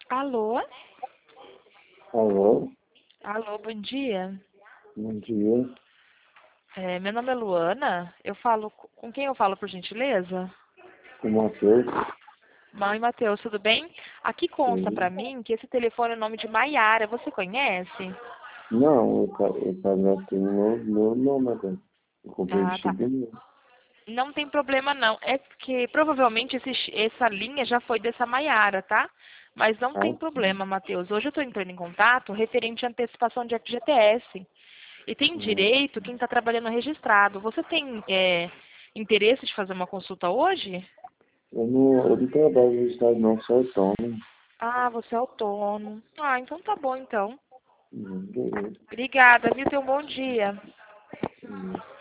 Alô? Alô, Alô, bom dia. bom dia. Meu nome é Luana. Eu falo com quem eu falo, por gentileza? Com o Matheus. Mãe Matheus, tudo bem? Aqui consta pra Sim. mim que esse telefone é o nome de Maiara. Você conhece? Não, eu cadastro meu nome agora. Eu comprei de Ah, tá. chibinha. Não tem problema não. É porque provavelmente essa linha já foi dessa Maiara, tá? Mas não Ah, tem sim. problema, Matheus. Hoje eu estou entrando em contato referente à antecipação de FGTS. E tem Hum. direito quem está trabalhando registrado. Você tem interesse de fazer uma consulta hoje? Eu não trabalho no estado não, sou autônomo. Ah, você é autônomo. Ah, então tá bom então. Beleza. Obrigada, viu? Tenha um bom dia. Hum.